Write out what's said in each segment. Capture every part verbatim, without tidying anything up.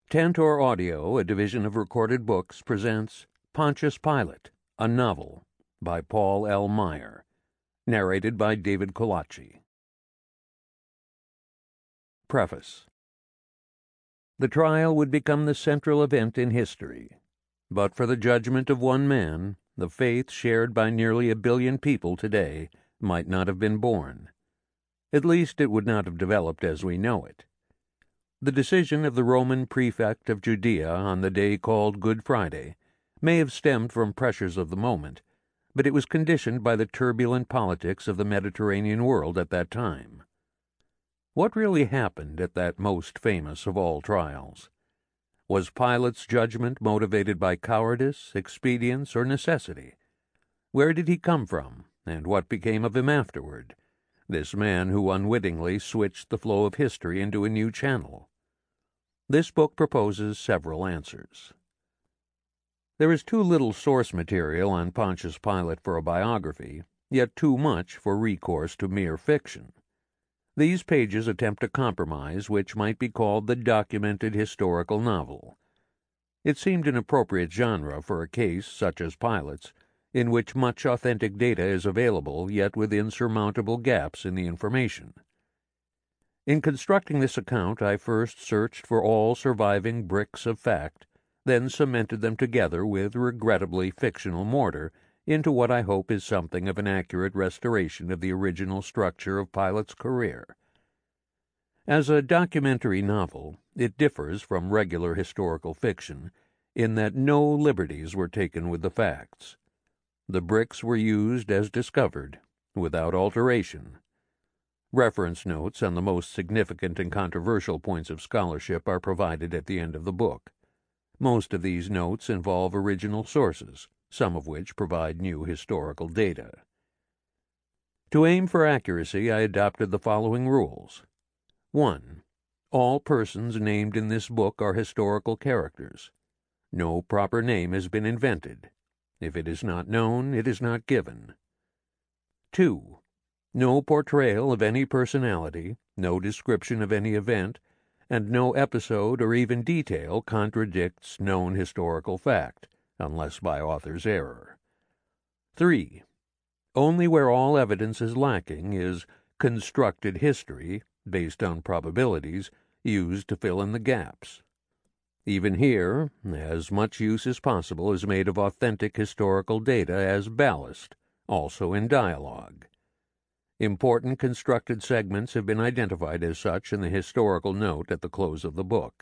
Tantor Audio, a division of Recorded Books, presents Pontius Pilate, a novel by Paul L. Meyer, narrated by David Colaci. Preface. The trial would become the central event in history. But for the judgment of one man, the faith shared by nearly a billion people today might not have been born. At least it would not have developed as we know it. The decision of the Roman prefect of Judea on the day called Good Friday may have stemmed from pressures of the moment, but it was conditioned by the turbulent politics of the Mediterranean world at that time. What really happened at that most famous of all trials? Was Pilate's judgment motivated by cowardice, expedience, or necessity? Where did he come from, and what became of him afterward, this man who unwittingly switched the flow of history into a new channel? This book proposes several answers. There is too little source material on Pontius Pilate for a biography, yet too much for recourse to mere fiction. These pages attempt a compromise which might be called the documented historical novel. It seemed an appropriate genre for a case such as Pilate's, in which much authentic data is available, yet with insurmountable gaps in the information. In constructing this account, I first searched for all surviving bricks of fact, then cemented them together with regrettably fictional mortar into what I hope is something of an accurate restoration of the original structure of Pilate's career. As a documentary novel, it differs from regular historical fiction in that no liberties were taken with the facts. The bricks were used as discovered, without alteration. Reference notes on the most significant and controversial points of scholarship are provided at the end of the book. Most of these notes involve original sources, some of which provide new historical data. To aim for accuracy, I adopted the following rules. One. All persons named in this book are historical characters. No proper name has been invented. If it is not known, it is not given. Two. No portrayal of any personality, no description of any event, and no episode or even detail contradicts known historical fact, unless by author's error. Three. Only where all evidence is lacking is constructed history, based on probabilities, used to fill in the gaps. Even here, as much use as possible is made of authentic historical data as ballast, also in dialogue. Important constructed segments have been identified as such in the historical note at the close of the book.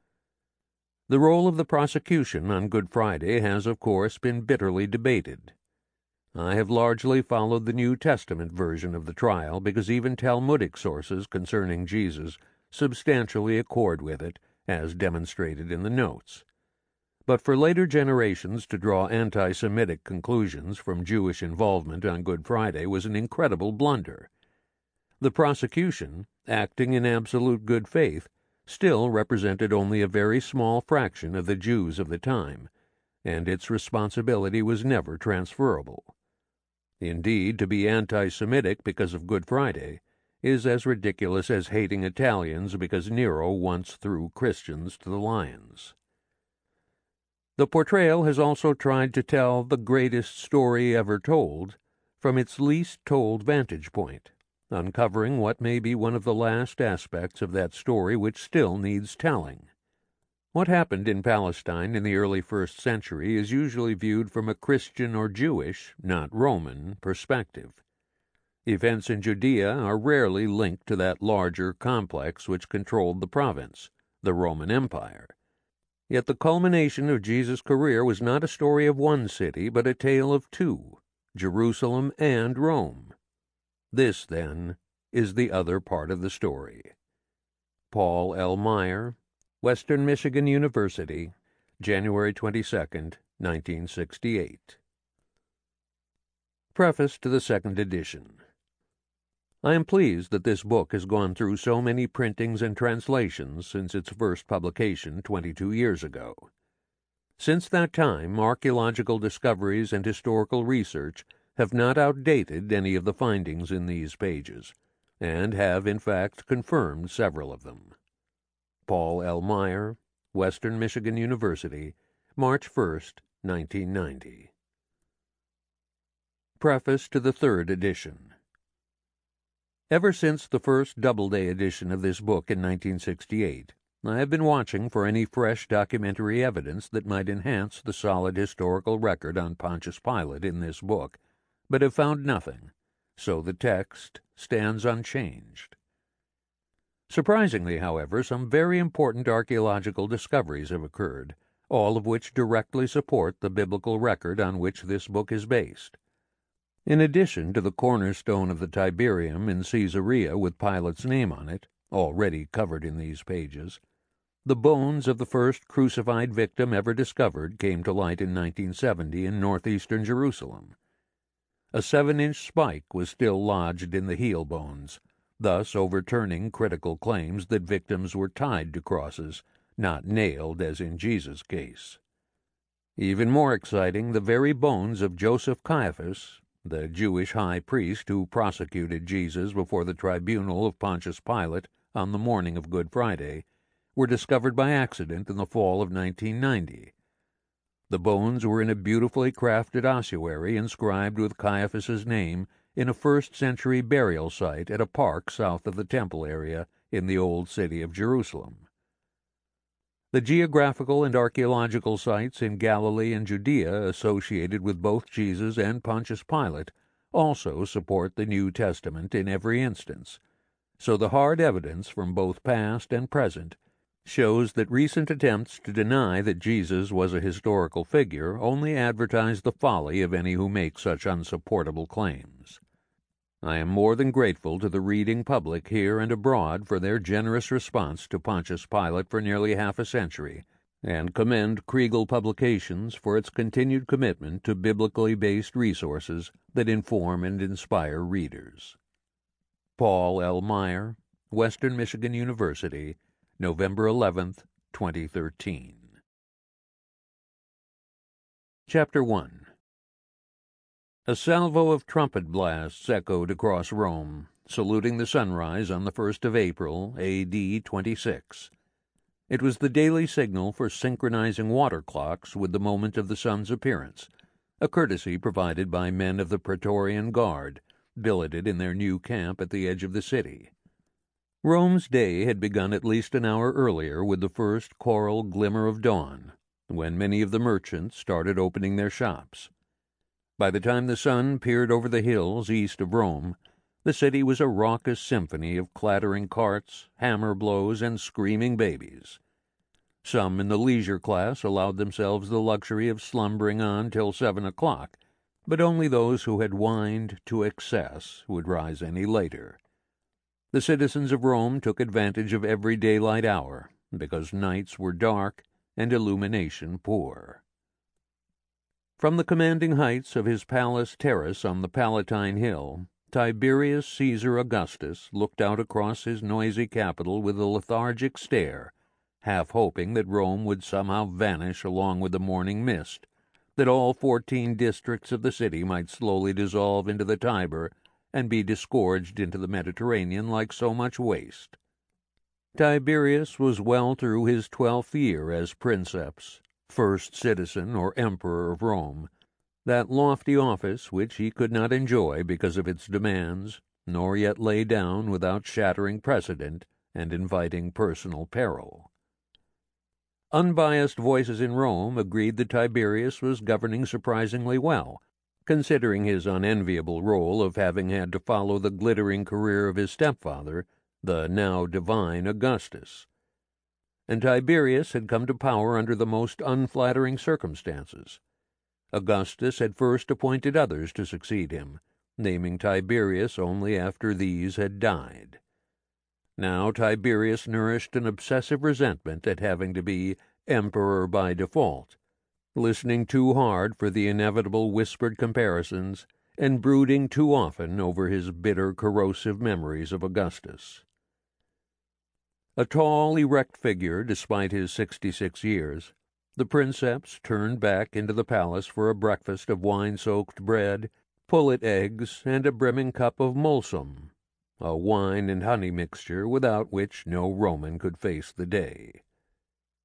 The role of the prosecution on Good Friday has, of course, been bitterly debated. I have largely followed the New Testament version of the trial because even Talmudic sources concerning Jesus substantially accord with it, as demonstrated in the notes. But for later generations to draw anti-Semitic conclusions from Jewish involvement on Good Friday was an incredible blunder. The prosecution, acting in absolute good faith, still represented only a very small fraction of the Jews of the time, and its responsibility was never transferable. Indeed, to be anti-Semitic because of Good Friday is as ridiculous as hating Italians because Nero once threw Christians to the lions. The portrayal has also tried to tell the greatest story ever told from its least told vantage point, uncovering what may be one of the last aspects of that story which still needs telling. What happened in Palestine in the early first century is usually viewed from a Christian or Jewish, not Roman, perspective. Events in Judea are rarely linked to that larger complex which controlled the province, the Roman Empire. Yet the culmination of Jesus' career was not a story of one city, but a tale of two, Jerusalem and Rome. This, then, is the other part of the story. Paul L. Meyer, Western Michigan University, January twenty-second, nineteen sixty-eight. Preface to the second edition. I am pleased that this book has gone through so many printings and translations since its first publication twenty-two years ago. Since that time, archaeological discoveries and historical research have not outdated any of the findings in these pages, and have, in fact, confirmed several of them. Paul L. Meyer, Western Michigan University, March first, nineteen ninety. Preface to the third edition. Ever since the first Doubleday edition of this book in nineteen sixty-eight, I have been watching for any fresh documentary evidence that might enhance the solid historical record on Pontius Pilate in this book, but have found nothing, so the text stands unchanged. Surprisingly, however, some very important archaeological discoveries have occurred, all of which directly support the biblical record on which this book is based. In addition to the cornerstone of the Tiberium in Caesarea with Pilate's name on it, already covered in these pages, the bones of the first crucified victim ever discovered came to light in nineteen seventy in northeastern Jerusalem. A seven-inch spike was still lodged in the heel bones, thus overturning critical claims that victims were tied to crosses, not nailed as in Jesus' case. Even more exciting, the very bones of Joseph Caiaphas, the Jewish high priest who prosecuted Jesus before the tribunal of Pontius Pilate on the morning of Good Friday, were discovered by accident in the fall of nineteen ninety. The bones were in a beautifully crafted ossuary inscribed with Caiaphas's name in a first-century burial site at a park south of the temple area in the Old City of Jerusalem. The geographical and archaeological sites in Galilee and Judea associated with both Jesus and Pontius Pilate also support the New Testament in every instance, so the hard evidence from both past and present shows that recent attempts to deny that Jesus was a historical figure only advertise the folly of any who make such unsupportable claims. I am more than grateful to the reading public here and abroad for their generous response to Pontius Pilate for nearly half a century, and commend Kriegel Publications for its continued commitment to biblically based resources that inform and inspire readers. Paul L. Meyer, Western Michigan University, November eleventh, twenty thirteen. Chapter one. A salvo of trumpet blasts echoed across Rome, saluting the sunrise on the first of April, A D twenty-six. It was the daily signal for synchronizing water clocks with the moment of the sun's appearance, a courtesy provided by men of the Praetorian Guard, billeted in their new camp at the edge of the city. Rome's day had begun at least an hour earlier with the first choral glimmer of dawn, when many of the merchants started opening their shops. By the time the sun peered over the hills east of Rome, the city was a raucous symphony of clattering carts, hammer blows, and screaming babies. Some in the leisure class allowed themselves the luxury of slumbering on till seven o'clock, but only those who had wined to excess would rise any later. The citizens of Rome took advantage of every daylight hour, because nights were dark and illumination poor. From the commanding heights of his palace terrace on the Palatine Hill, Tiberius Caesar Augustus looked out across his noisy capital with a lethargic stare, half hoping that Rome would somehow vanish along with the morning mist, that all fourteen districts of the city might slowly dissolve into the Tiber and be disgorged into the Mediterranean like so much waste. Tiberius was well through his twelfth year as princeps, first citizen or emperor of Rome, that lofty office which he could not enjoy because of its demands, nor yet lay down without shattering precedent and inviting personal peril. Unbiased voices in Rome agreed that Tiberius was governing surprisingly well, considering his unenviable role of having had to follow the glittering career of his stepfather, the now divine Augustus. And Tiberius had come to power under the most unflattering circumstances. Augustus had first appointed others to succeed him, naming Tiberius only after these had died. Now Tiberius nourished an obsessive resentment at having to be emperor by default, listening too hard for the inevitable whispered comparisons, and brooding too often over his bitter, corrosive memories of Augustus. A tall, erect figure, despite his sixty-six years, the princeps turned back into the palace for a breakfast of wine-soaked bread, pullet eggs, and a brimming cup of mulsum, a wine and honey mixture without which no Roman could face the day.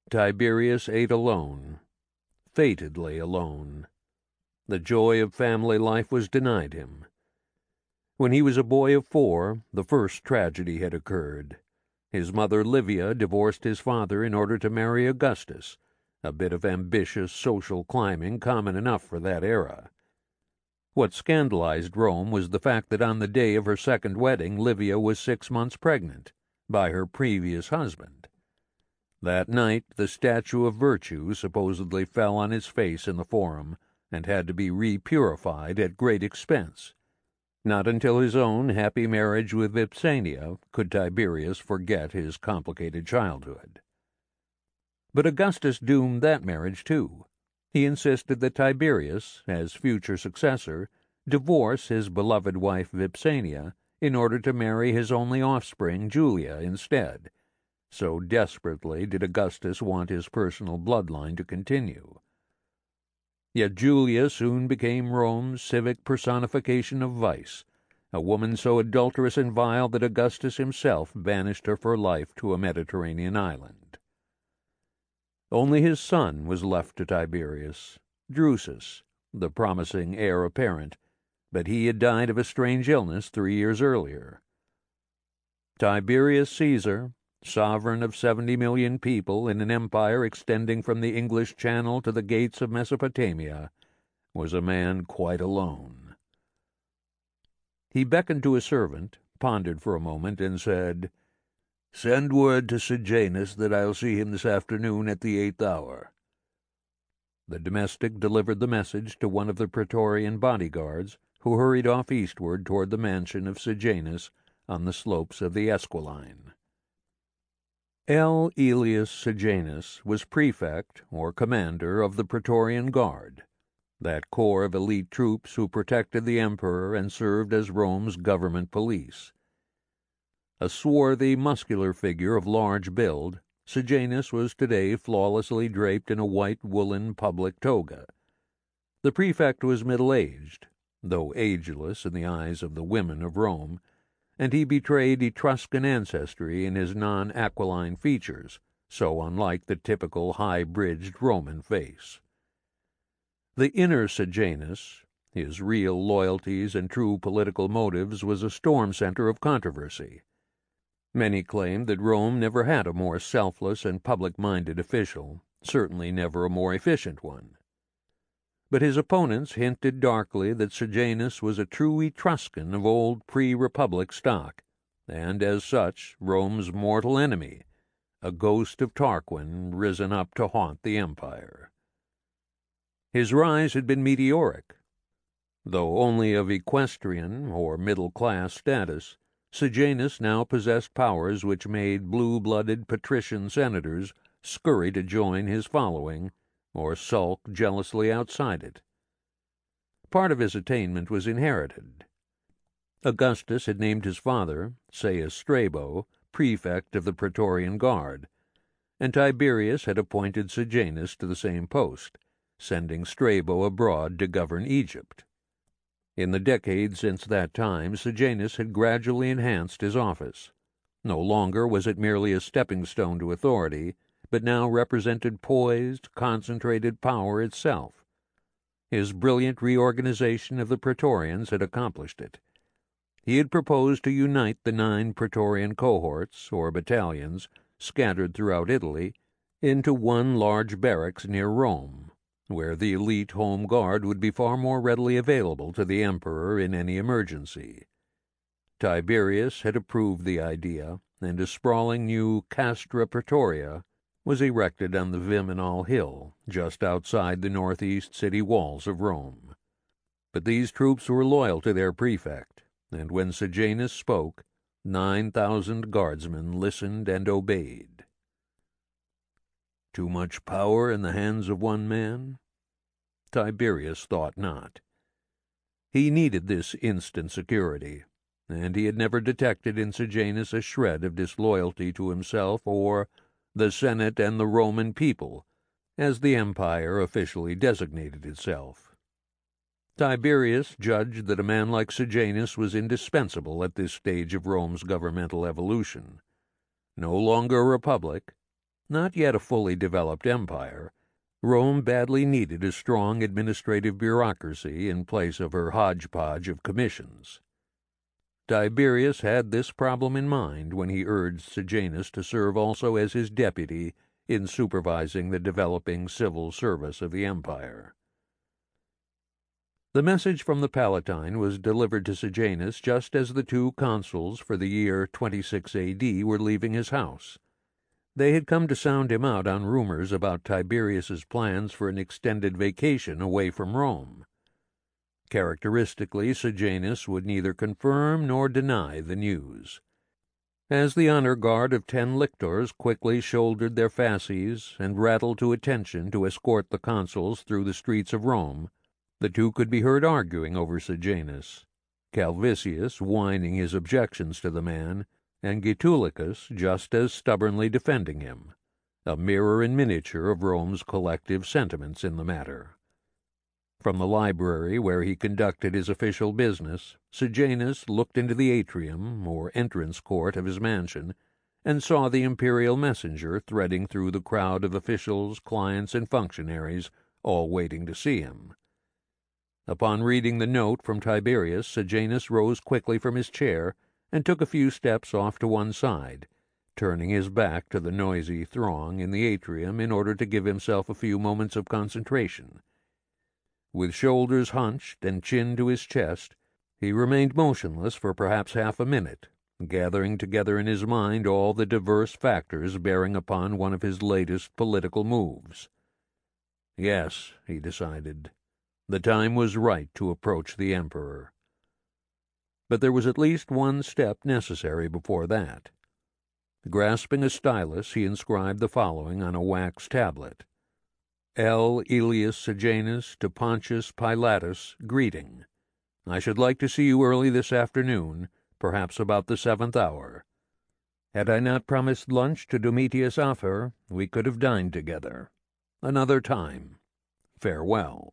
Tiberius ate alone, fatedly alone. The joy of family life was denied him. When he was a boy of four, the first tragedy had occurred. His mother Livia divorced his father in order to marry Augustus, a bit of ambitious social climbing common enough for that era. What scandalized Rome was the fact that on the day of her second wedding Livia was six months pregnant, by her previous husband. That night the statue of virtue supposedly fell on his face in the Forum, and had to be re-purified at great expense. Not until his own happy marriage with Vipsania could Tiberius forget his complicated childhood. But Augustus doomed that marriage too. He insisted that Tiberius, as future successor, divorce his beloved wife Vipsania in order to marry his only offspring, Julia, instead. So desperately did Augustus want his personal bloodline to continue. Yet Julia soon became Rome's civic personification of vice, a woman so adulterous and vile that Augustus himself banished her for life to a Mediterranean island. Only his son was left to Tiberius, Drusus, the promising heir apparent, but he had died of a strange illness three years earlier. Tiberius Caesar, sovereign of seventy million people in an empire extending from the English Channel to the gates of Mesopotamia, was a man quite alone. He beckoned to a servant, pondered for a moment, and said, "Send word to Sejanus that I'll see him this afternoon at the eighth hour." The domestic delivered the message to one of the Praetorian bodyguards, who hurried off eastward toward the mansion of Sejanus on the slopes of the Esquiline. L. Aelius Sejanus was prefect, or commander, of the Praetorian Guard, that corps of elite troops who protected the emperor and served as Rome's government police. A swarthy, muscular figure of large build, Sejanus was today flawlessly draped in a white woolen public toga. The prefect was middle-aged, though ageless in the eyes of the women of Rome, and he betrayed Etruscan ancestry in his non-aquiline features, so unlike the typical high-bridged Roman face. The inner Sejanus, his real loyalties and true political motives, was a storm center of controversy. Many claimed that Rome never had a more selfless and public-minded official, certainly never a more efficient one. But his opponents hinted darkly that Sejanus was a true Etruscan of old pre-Republic stock, and as such Rome's mortal enemy, a ghost of Tarquin risen up to haunt the empire. His rise had been meteoric. Though only of equestrian or middle-class status, Sejanus now possessed powers which made blue-blooded patrician senators scurry to join his following, or sulk jealously outside it. Part of his attainment was inherited. Augustus had named his father, Caius Strabo, prefect of the Praetorian Guard, and Tiberius had appointed Sejanus to the same post, sending Strabo abroad to govern Egypt. In the decades since that time, Sejanus had gradually enhanced his office. No longer was it merely a stepping stone to authority, but now represented poised, concentrated power itself. His brilliant reorganization of the Praetorians had accomplished it. He had proposed to unite the nine Praetorian cohorts, or battalions, scattered throughout Italy, into one large barracks near Rome, where the elite home guard would be far more readily available to the emperor in any emergency. Tiberius had approved the idea, and a sprawling new Castra Praetoria was erected on the Viminal Hill, just outside the northeast city walls of Rome. But these troops were loyal to their prefect, and when Sejanus spoke, nine thousand guardsmen listened and obeyed. Too much power in the hands of one man? Tiberius thought not. He needed this instant security, and he had never detected in Sejanus a shred of disloyalty to himself or the Senate and the Roman people, as the empire officially designated itself. Tiberius judged that a man like Sejanus was indispensable at this stage of Rome's governmental evolution. No longer a republic, Not yet a fully developed empire, Rome badly needed a strong administrative bureaucracy in place of her hodgepodge of commissions. Tiberius had this problem in mind when he urged Sejanus to serve also as his deputy in supervising the developing civil service of the empire. The message from the Palatine was delivered to Sejanus just as the two consuls for the year twenty-six A D were leaving his house. They had come to sound him out on rumors about Tiberius's plans for an extended vacation away from Rome. Characteristically, Sejanus would neither confirm nor deny the news. As the honor guard of ten lictors quickly shouldered their fasces and rattled to attention to escort the consuls through the streets of Rome, the two could be heard arguing over Sejanus, Calvisius whining his objections to the man, and Gaetulicus just as stubbornly defending him, a mirror in miniature of Rome's collective sentiments in the matter. From the library where he conducted his official business, Sejanus looked into the atrium, or entrance court, of his mansion, and saw the imperial messenger threading through the crowd of officials, clients, and functionaries, all waiting to see him. Upon reading the note from Tiberius, Sejanus rose quickly from his chair and took a few steps off to one side, turning his back to the noisy throng in the atrium in order to give himself a few moments of concentration. With shoulders hunched and chin to his chest, he remained motionless for perhaps half a minute, gathering together in his mind all the diverse factors bearing upon one of his latest political moves. Yes, he decided, the time was right to approach the emperor. But there was at least one step necessary before that. Grasping a stylus, he inscribed the following on a wax tablet: L. Aelius Sejanus to Pontius Pilatus, greeting. I should like to see you early this afternoon, perhaps about the seventh hour. Had I not promised lunch to Domitius Afer, we could have dined together. Another time. Farewell.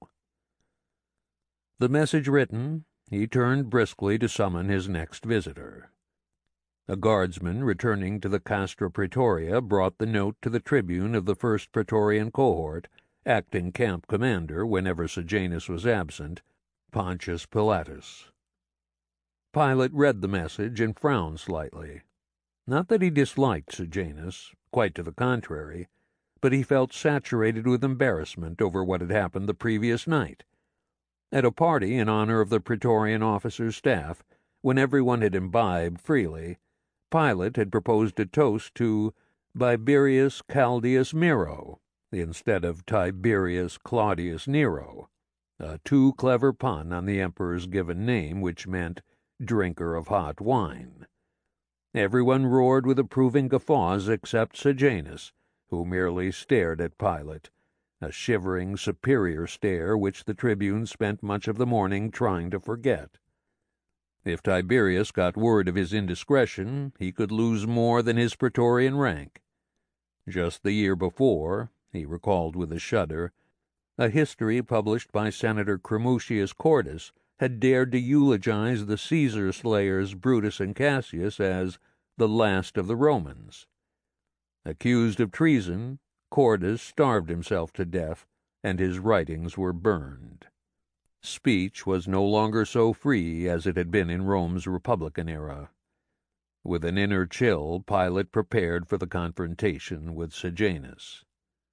The message written, he turned briskly to summon his next visitor. A guardsman returning to the Castra Praetoria brought the note to the tribune of the first Praetorian cohort, acting camp commander whenever Sejanus was absent, Pontius Pilatus. Pilate read the message and frowned slightly. Not that he disliked Sejanus, quite to the contrary, but he felt saturated with embarrassment over what had happened the previous night. At a party in honor of the Praetorian officers' staff, when everyone had imbibed freely, Pilate had proposed a toast to Tiberius Claudius Miro, instead of Tiberius Claudius Nero, a too clever pun on the emperor's given name, which meant drinker of hot wine. Everyone roared with approving guffaws except Sejanus, who merely stared at Pilate, a shivering, superior stare which the tribune spent much of the morning trying to forget. If Tiberius got word of his indiscretion, he could lose more than his Praetorian rank. Just the year before, he recalled with a shudder, a history published by Senator Cremutius Cordus had dared to eulogize the Caesar-slayers Brutus and Cassius as the last of the Romans. Accused of treason, Cordus starved himself to death, and his writings were burned. Speech was no longer so free as it had been in Rome's Republican era. With an inner chill, Pilate prepared for the confrontation with Sejanus.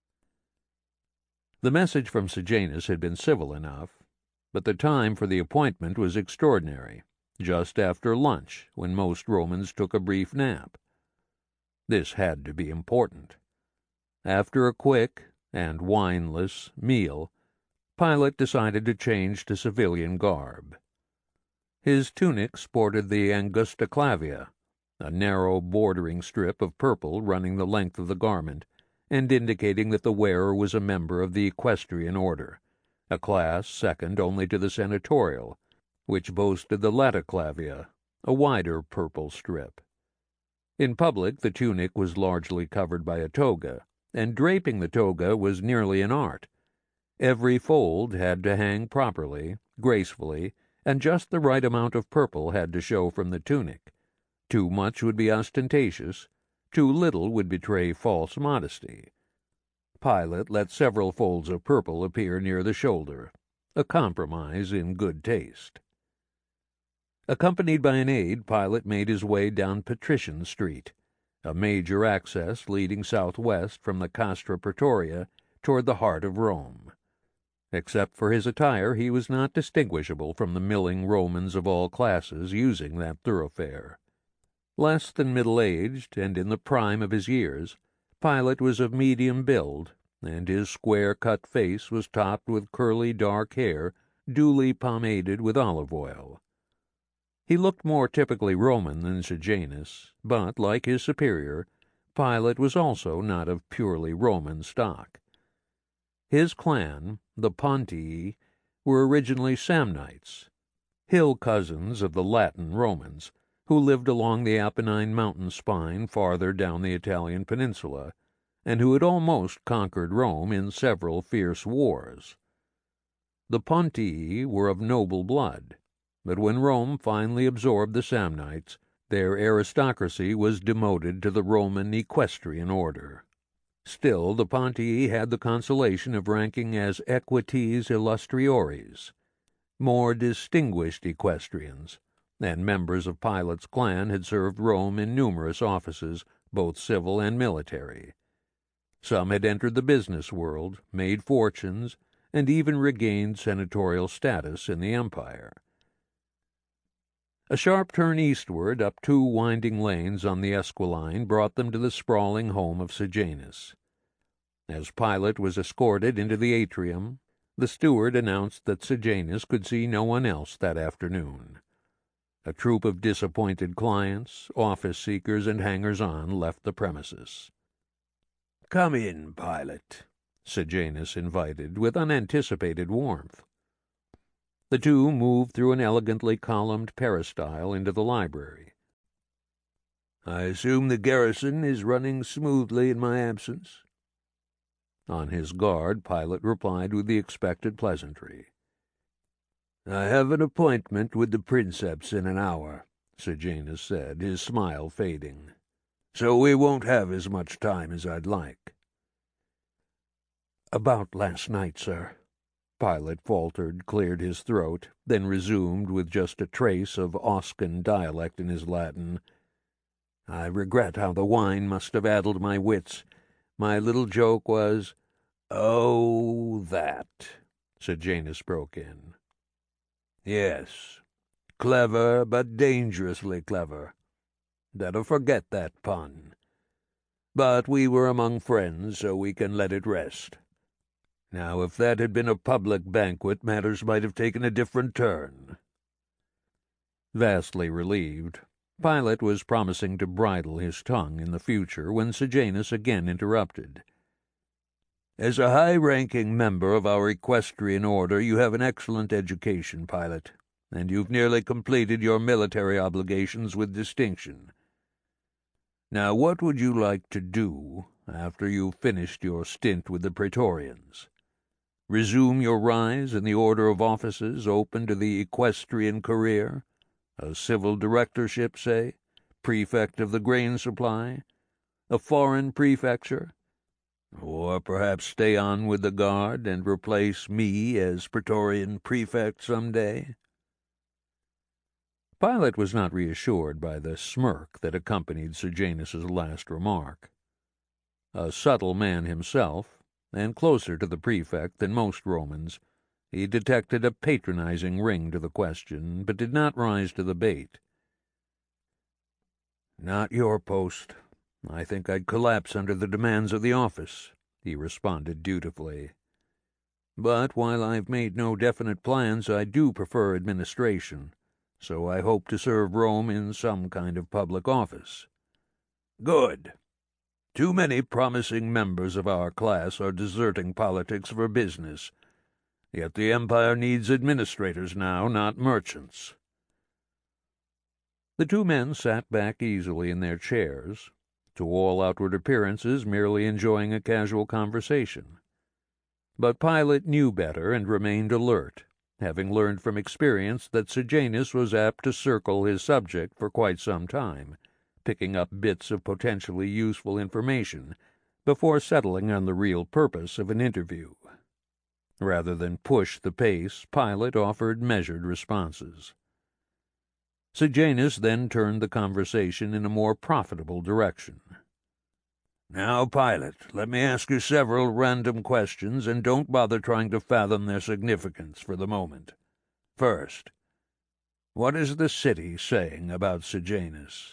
The message from Sejanus had been civil enough, but the time for the appointment was extraordinary, just after lunch, when most Romans took a brief nap. This had to be important. After a quick and wineless meal, Pilate decided to change to civilian garb. His tunic sported the Angusta Clavia, a narrow bordering strip of purple running the length of the garment, and indicating that the wearer was a member of the equestrian order, a class second only to the senatorial, which boasted the Lataclavia, a wider purple strip. In public the tunic was largely covered by a toga, and draping the toga was nearly an art. Every fold had to hang properly, gracefully, and just the right amount of purple had to show from the tunic. Too much would be ostentatious, Too little would betray false modesty. Pilate let several folds of purple appear near the shoulder, a compromise in good taste. Accompanied by an aide, Pilate made his way down Patrician Street, a major access leading southwest from the Castra Praetoria toward the heart of Rome. Except for his attire, he was not distinguishable from the milling Romans of all classes using that thoroughfare. Less than middle-aged, and in the prime of his years, Pilate was of medium build, and his square-cut face was topped with curly dark hair duly pomaded with olive oil. He looked more typically Roman than Sejanus, but, like his superior, Pilate was also not of purely Roman stock. His clan, the Pontii, were originally Samnites, hill cousins of the Latin Romans, who lived along the Apennine mountain spine farther down the Italian peninsula, and who had almost conquered Rome in several fierce wars. The Pontii were of noble blood, but when Rome finally absorbed the Samnites, their aristocracy was demoted to the Roman equestrian order. Still, the Pontii had the consolation of ranking as equites illustriores, more distinguished equestrians, and members of Pilate's clan had served Rome in numerous offices, both civil and military. Some had entered the business world, made fortunes, and even regained senatorial status in the empire. A sharp turn eastward up two winding lanes on the Esquiline brought them to the sprawling home of Sejanus. As Pilate was escorted into the atrium, the steward announced that Sejanus could see no one else that afternoon. A troop of disappointed clients, office-seekers, and hangers-on left the premises. "Come in, Pilate," Sejanus invited with unanticipated warmth. The two moved through an elegantly columned peristyle into the library. "I assume the garrison is running smoothly in my absence?" On his guard, Pilate replied with the expected pleasantry. "I have an appointment with the princeps in an hour," Sejanus said, his smile fading, "so we won't have as much time as I'd like." "About last night, sir," Pilate faltered, cleared his throat, then resumed with just a trace of Oscan dialect in his Latin. "I regret how the wine must have addled my wits. My little joke was—" "Oh, that," Sejanus broke in. "Yes, clever, but dangerously clever. Better forget that pun. But we were among friends, so we can let it rest. Now, if that had been a public banquet, matters might have taken a different turn." Vastly relieved, Pilate was promising to bridle his tongue in the future when Sejanus again interrupted. "As a high-ranking member of our equestrian order, you have an excellent education, Pilate, and you've nearly completed your military obligations with distinction. Now, what would you like to do after you've finished your stint with the Praetorians? Resume your rise in the order of offices open to the equestrian career? A civil directorship, say? Prefect of the grain supply? A foreign prefecture? Or perhaps stay on with the guard and replace me as Praetorian prefect some day?" Pilate was not reassured by the smirk that accompanied Sejanus's last remark. A subtle man himself, and closer to the prefect than most Romans, he detected a patronizing ring to the question, but did not rise to the bait. "Not your post. I think I'd collapse under the demands of the office," he responded dutifully. "But while I've made no definite plans, I do prefer administration, so I hope to serve Rome in some kind of public office." "Good. Too many promising members of our class are deserting politics for business. Yet the empire needs administrators now, not merchants." The two men sat back easily in their chairs, to all outward appearances merely enjoying a casual conversation. But Pilate knew better and remained alert, having learned from experience that Sejanus was apt to circle his subject for quite some time, picking up bits of potentially useful information before settling on the real purpose of an interview. Rather than push the pace, Pilate offered measured responses. Sejanus then turned the conversation in a more profitable direction. "Now, Pilate, let me ask you several random questions, and don't bother trying to fathom their significance for the moment. First, what is the city saying about Sejanus?"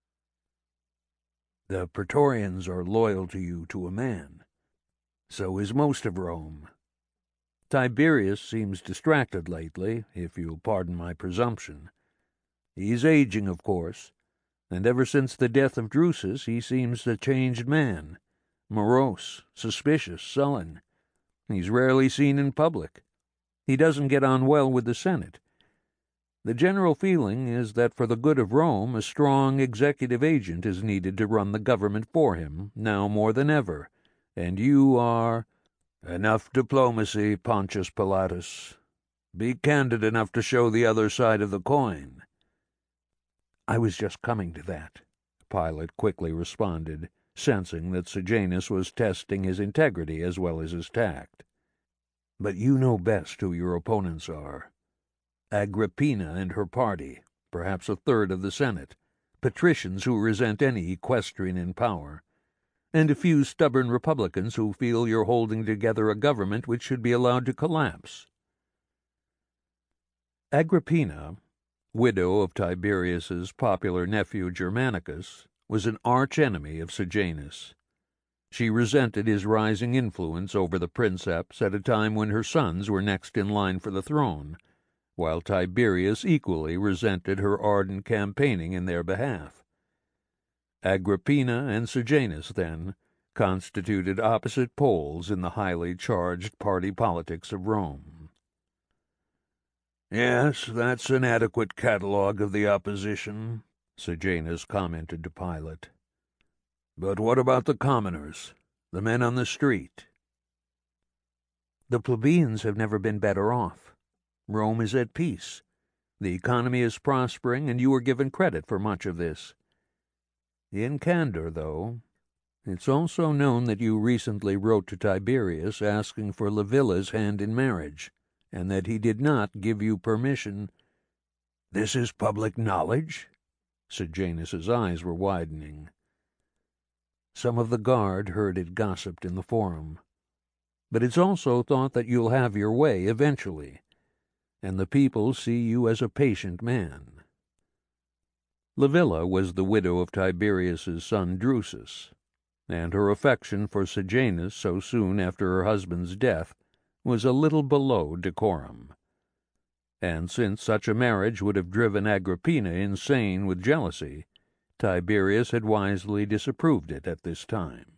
"The Praetorians are loyal to you to a man. So is most of Rome. Tiberius seems distracted lately, if you'll pardon my presumption. He's aging, of course, and ever since the death of Drusus he seems a changed man, morose, suspicious, sullen. He's rarely seen in public. He doesn't get on well with the Senate. The general feeling is that for the good of Rome a strong executive agent is needed to run the government for him, now more than ever, and you are—" "Enough diplomacy, Pontius Pilatus. Be candid enough to show the other side of the coin." "I was just coming to that," Pilate quickly responded, sensing that Sejanus was testing his integrity as well as his tact. "But you know best who your opponents are. Agrippina and her party, perhaps a third of the Senate, patricians who resent any equestrian in power, and a few stubborn Republicans who feel you're holding together a government which should be allowed to collapse." Agrippina, widow of Tiberius's popular nephew Germanicus, was an arch-enemy of Sejanus. She resented his rising influence over the princeps at a time when her sons were next in line for the throne, while Tiberius equally resented her ardent campaigning in their behalf. Agrippina and Sejanus, then, constituted opposite poles in the highly charged party politics of Rome. "Yes, that's an adequate catalogue of the opposition," Sejanus commented to Pilate. "But what about the commoners, the men on the street?" "The plebeians have never been better off. Rome is at peace. The economy is prospering, and you are given credit for much of this. In candor, though, it's also known that you recently wrote to Tiberius asking for Livilla's hand in marriage, and that he did not give you permission." "This is public knowledge?" Sejanus's eyes were widening. "Some of the guard heard it gossiped in the forum. But it's also thought that you'll have your way eventually, and the people see you as a patient man." Livilla was the widow of Tiberius's son Drusus, and her affection for Sejanus so soon after her husband's death was a little below decorum. And since such a marriage would have driven Agrippina insane with jealousy, Tiberius had wisely disapproved it at this time.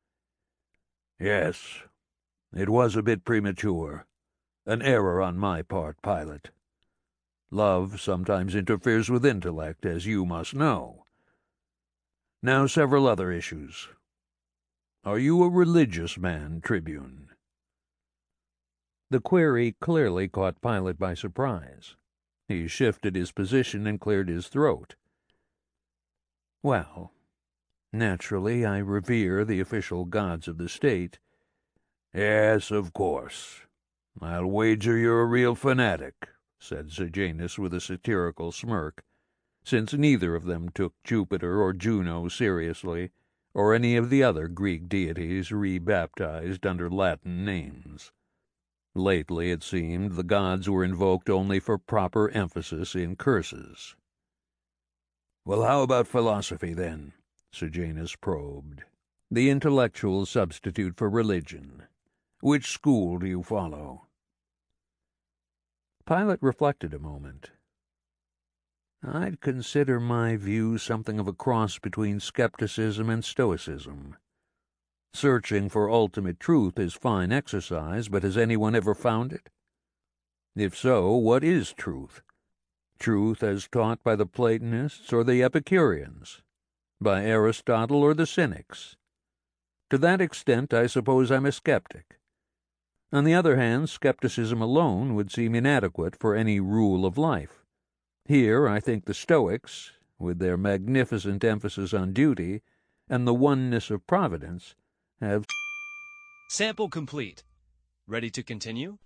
"Yes, it was a bit premature. An error on my part, Pilate. Love sometimes interferes with intellect, as you must know. Now several other issues. Are you a religious man, Tribune?" The query clearly caught Pilate by surprise. He shifted his position and cleared his throat. "Well, naturally I revere the official gods of the state." "Yes, of course. I'll wager you're a real fanatic," said Sejanus with a satirical smirk, since neither of them took Jupiter or Juno seriously, or any of the other Greek deities rebaptized under Latin names. Lately, it seemed, the gods were invoked only for proper emphasis in curses. "Well, how about philosophy, then?" Sejanus probed. "The intellectual substitute for religion. Which school do you follow?" Pilate reflected a moment. "I'd consider my view something of a cross between skepticism and stoicism. Searching for ultimate truth is fine exercise, but has anyone ever found it? If so, what is truth? Truth as taught by the Platonists or the Epicureans? By Aristotle or the Cynics? To that extent, I suppose I'm a skeptic. On the other hand, skepticism alone would seem inadequate for any rule of life. Here I think the Stoics, with their magnificent emphasis on duty and the oneness of Providence, have... Sample complete. Ready to continue?